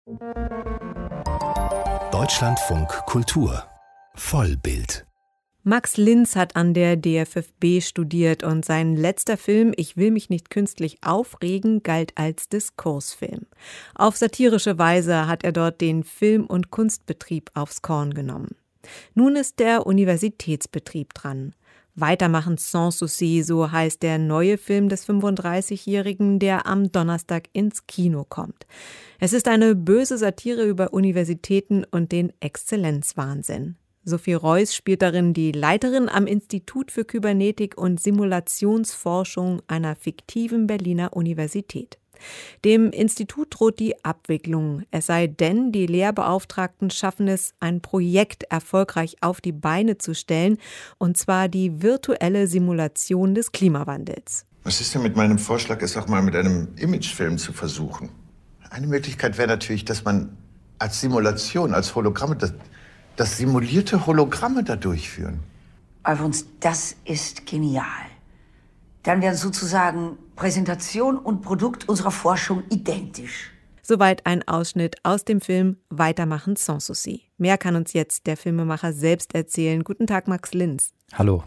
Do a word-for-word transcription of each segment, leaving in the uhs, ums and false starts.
Deutschlandfunk Kultur Vollbild. Max Linz hat an der D F F B studiert und sein letzter Film »Ich will mich nicht künstlich aufregen« galt als Diskursfilm. Auf satirische Weise hat er dort den Film- und Kunstbetrieb aufs Korn genommen. Nun ist der Universitätsbetrieb dran. Weitermachen sans souci, so heißt der neue Film des fünfunddreißigjährigen, der am Donnerstag ins Kino kommt. Es ist eine böse Satire über Universitäten und den Exzellenzwahnsinn. Sophie Reuss spielt darin die Leiterin am Institut für Kybernetik und Simulationsforschung einer fiktiven Berliner Universität. Dem Institut droht die Abwicklung, es sei denn, die Lehrbeauftragten schaffen es, ein Projekt erfolgreich auf die Beine zu stellen, und zwar die virtuelle Simulation des Klimawandels. Was ist denn mit meinem Vorschlag, es auch mal mit einem Imagefilm zu versuchen? Eine Möglichkeit wäre natürlich, dass man als Simulation, als Hologramme, das, das simulierte Hologramme da durchführen. Alfons, das ist genial. Dann wären sozusagen Präsentation und Produkt unserer Forschung identisch. Soweit ein Ausschnitt aus dem Film Weitermachen sans souci. Mehr kann uns jetzt der Filmemacher selbst erzählen. Guten Tag, Max Linz. Hallo.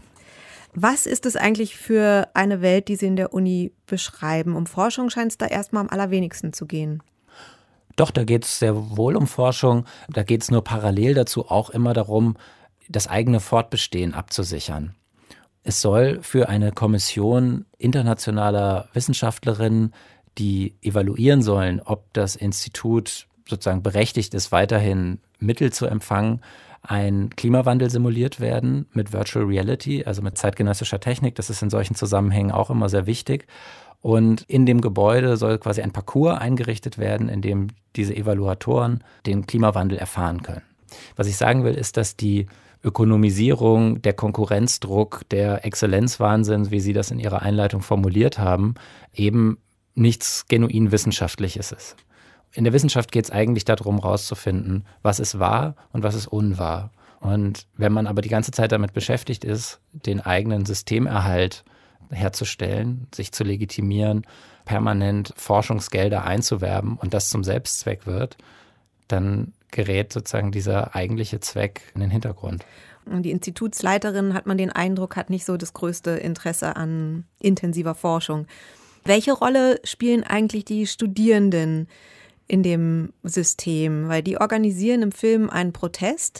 Was ist es eigentlich für eine Welt, die Sie in der Uni beschreiben? Um Forschung scheint es da erstmal am allerwenigsten zu gehen. Doch, da geht es sehr wohl um Forschung. Da geht es nur parallel dazu auch immer darum, das eigene Fortbestehen abzusichern. Es soll für eine Kommission internationaler Wissenschaftlerinnen, die evaluieren sollen, ob das Institut sozusagen berechtigt ist, weiterhin Mittel zu empfangen, ein Klimawandel simuliert werden mit Virtual Reality, also mit zeitgenössischer Technik. Das ist in solchen Zusammenhängen auch immer sehr wichtig. Und in dem Gebäude soll quasi ein Parcours eingerichtet werden, in dem diese Evaluatoren den Klimawandel erfahren können. Was ich sagen will, ist, dass die Ökonomisierung, der Konkurrenzdruck, der Exzellenzwahnsinn, wie Sie das in Ihrer Einleitung formuliert haben, eben nichts genuin Wissenschaftliches ist. In der Wissenschaft geht es eigentlich darum, herauszufinden, was ist wahr und was ist unwahr. Und wenn man aber die ganze Zeit damit beschäftigt ist, den eigenen Systemerhalt herzustellen, sich zu legitimieren, permanent Forschungsgelder einzuwerben und das zum Selbstzweck wird, dann gerät sozusagen dieser eigentliche Zweck in den Hintergrund. Und die Institutsleiterin, hat man den Eindruck, hat nicht so das größte Interesse an intensiver Forschung. Welche Rolle spielen eigentlich die Studierenden in dem System? Weil die organisieren im Film einen Protest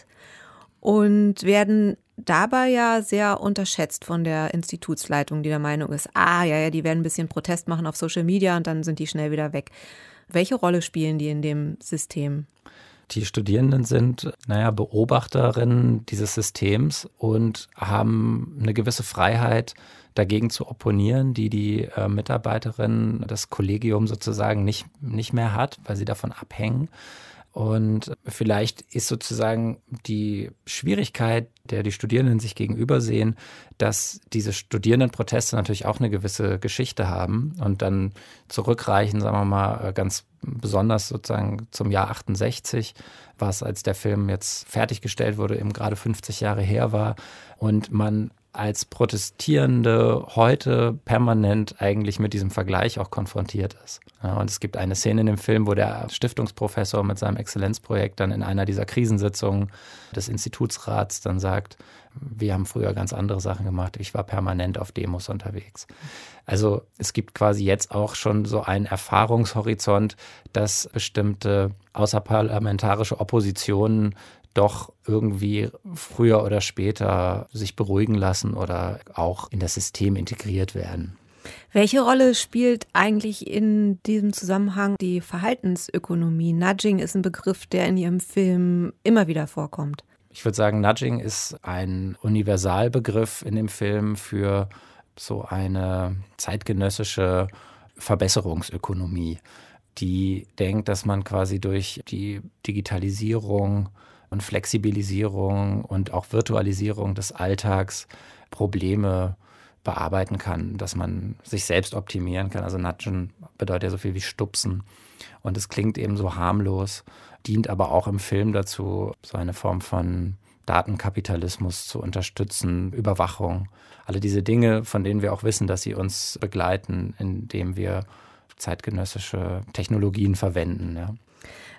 und werden dabei ja sehr unterschätzt von der Institutsleitung, die der Meinung ist, ah ja, ja, die werden ein bisschen Protest machen auf Social Media und dann sind die schnell wieder weg. Welche Rolle spielen die in dem System? Die Studierenden sind, naja, Beobachterinnen dieses Systems und haben eine gewisse Freiheit, dagegen zu opponieren, die die äh, Mitarbeiterin, das Kollegium sozusagen nicht, nicht mehr hat, weil sie davon abhängen. Und vielleicht ist sozusagen die Schwierigkeit, der die Studierenden sich gegenüber sehen, dass diese Studierendenproteste natürlich auch eine gewisse Geschichte haben und dann zurückreichen, sagen wir mal, ganz besonders sozusagen zum Jahr achtundsechzig, was als der Film jetzt fertiggestellt wurde, eben gerade fünfzig Jahre her war und man als Protestierende heute permanent eigentlich mit diesem Vergleich auch konfrontiert ist. Ja, und es gibt eine Szene in dem Film, wo der Stiftungsprofessor mit seinem Exzellenzprojekt dann in einer dieser Krisensitzungen des Institutsrats dann sagt, wir haben früher ganz andere Sachen gemacht, ich war permanent auf Demos unterwegs. Also es gibt quasi jetzt auch schon so einen Erfahrungshorizont, dass bestimmte außerparlamentarische Oppositionen doch irgendwie früher oder später sich beruhigen lassen oder auch in das System integriert werden. Welche Rolle spielt eigentlich in diesem Zusammenhang die Verhaltensökonomie? Nudging ist ein Begriff, der in Ihrem Film immer wieder vorkommt. Ich würde sagen, Nudging ist ein Universalbegriff in dem Film für so eine zeitgenössische Verbesserungsökonomie, die denkt, dass man quasi durch die Digitalisierung und Flexibilisierung und auch Virtualisierung des Alltags Probleme bearbeiten kann, dass man sich selbst optimieren kann. Also Nudgen bedeutet ja so viel wie stupsen und es klingt eben so harmlos, dient aber auch im Film dazu, so eine Form von Datenkapitalismus zu unterstützen, Überwachung, alle diese Dinge, von denen wir auch wissen, dass sie uns begleiten, indem wir zeitgenössische Technologien verwenden. Ja.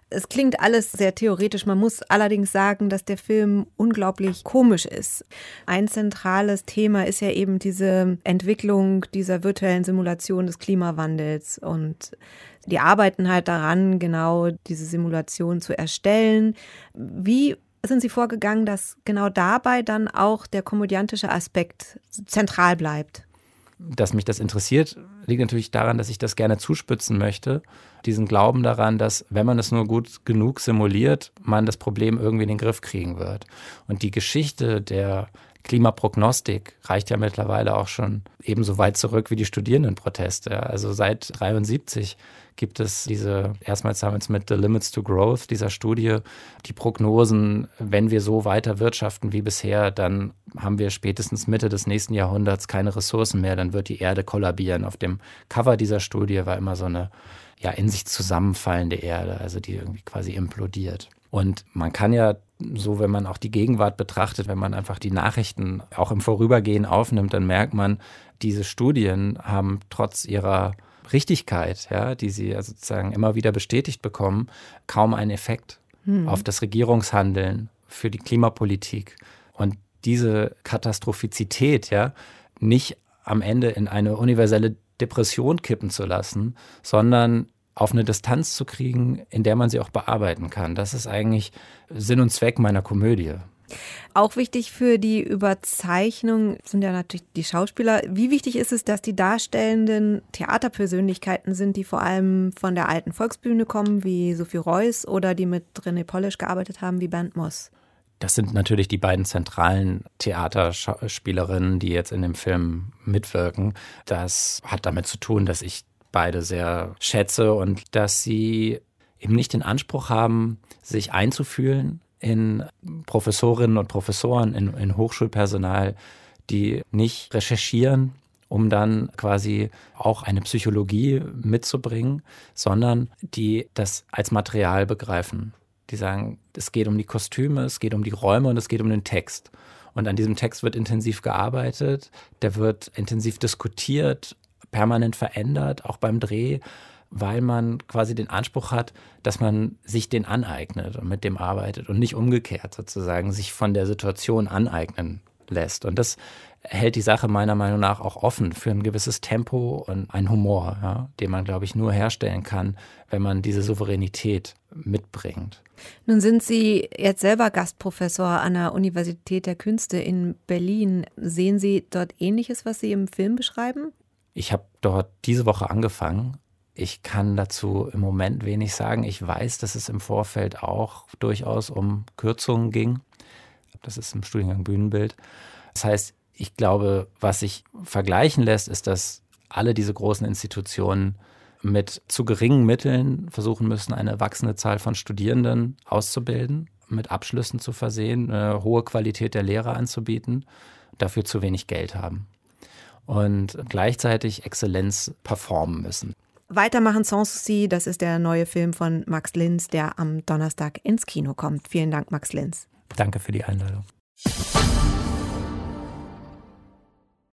Es klingt alles sehr theoretisch. Man muss allerdings sagen, dass der Film unglaublich komisch ist. Ein zentrales Thema ist ja eben diese Entwicklung dieser virtuellen Simulation des Klimawandels. Und die arbeiten halt daran, genau diese Simulation zu erstellen. Wie sind Sie vorgegangen, dass genau dabei dann auch der komödiantische Aspekt zentral bleibt? Dass mich das interessiert, liegt natürlich daran, dass ich das gerne zuspitzen möchte. Diesen Glauben daran, dass, wenn man es nur gut genug simuliert, man das Problem irgendwie in den Griff kriegen wird. Und die Geschichte der Klimaprognostik reicht ja mittlerweile auch schon ebenso weit zurück wie die Studierendenproteste. Also seit dreiundsiebzig gibt es diese, erstmals damals mit The Limits to Growth, dieser Studie, die Prognosen, wenn wir so weiter wirtschaften wie bisher, dann haben wir spätestens Mitte des nächsten Jahrhunderts keine Ressourcen mehr, dann wird die Erde kollabieren. Auf dem Cover dieser Studie war immer so eine ja, in sich zusammenfallende Erde, also die irgendwie quasi implodiert. Und man kann ja so, wenn man auch die Gegenwart betrachtet, wenn man einfach die Nachrichten auch im Vorübergehen aufnimmt, dann merkt man, diese Studien haben trotz ihrer Richtigkeit, ja, die sie ja sozusagen immer wieder bestätigt bekommen, kaum einen Effekt hm. auf das Regierungshandeln, für die Klimapolitik. Und diese Katastrophizität, ja, nicht am Ende in eine universelle Depression kippen zu lassen, sondern auf eine Distanz zu kriegen, in der man sie auch bearbeiten kann. Das ist eigentlich Sinn und Zweck meiner Komödie. Auch wichtig für die Überzeichnung sind ja natürlich die Schauspieler. Wie wichtig ist es, dass die darstellenden Theaterpersönlichkeiten sind, die vor allem von der alten Volksbühne kommen, wie Sophie Reuss, oder die mit René Polish gearbeitet haben, wie Bernd Moss? Das sind natürlich die beiden zentralen Theaterspielerinnen, die jetzt in dem Film mitwirken. Das hat damit zu tun, dass ich beide sehr schätze und dass sie eben nicht den Anspruch haben, sich einzufühlen in Professorinnen und Professoren, in, in Hochschulpersonal, die nicht recherchieren, um dann quasi auch eine Psychologie mitzubringen, sondern die das als Material begreifen. Die sagen, es geht um die Kostüme, es geht um die Räume und es geht um den Text. Und an diesem Text wird intensiv gearbeitet, der wird intensiv diskutiert, permanent verändert, auch beim Dreh, weil man quasi den Anspruch hat, dass man sich den aneignet und mit dem arbeitet und nicht umgekehrt sozusagen sich von der Situation aneignen lässt. Und das hält die Sache meiner Meinung nach auch offen für ein gewisses Tempo und einen Humor, ja, den man, glaube ich, nur herstellen kann, wenn man diese Souveränität mitbringt. Nun sind Sie jetzt selber Gastprofessor an der Universität der Künste in Berlin. Sehen Sie dort Ähnliches, was Sie im Film beschreiben? Ich habe dort diese Woche angefangen. Ich kann dazu im Moment wenig sagen. Ich weiß, dass es im Vorfeld auch durchaus um Kürzungen ging. Das ist im Studiengang Bühnenbild. Das heißt, ich glaube, was sich vergleichen lässt, ist, dass alle diese großen Institutionen mit zu geringen Mitteln versuchen müssen, eine wachsende Zahl von Studierenden auszubilden, mit Abschlüssen zu versehen, eine hohe Qualität der Lehre anzubieten, dafür zu wenig Geld haben und gleichzeitig Exzellenz performen müssen. Weitermachen Sans Souci, das ist der neue Film von Max Linz, der am Donnerstag ins Kino kommt. Vielen Dank, Max Linz. Danke für die Einladung.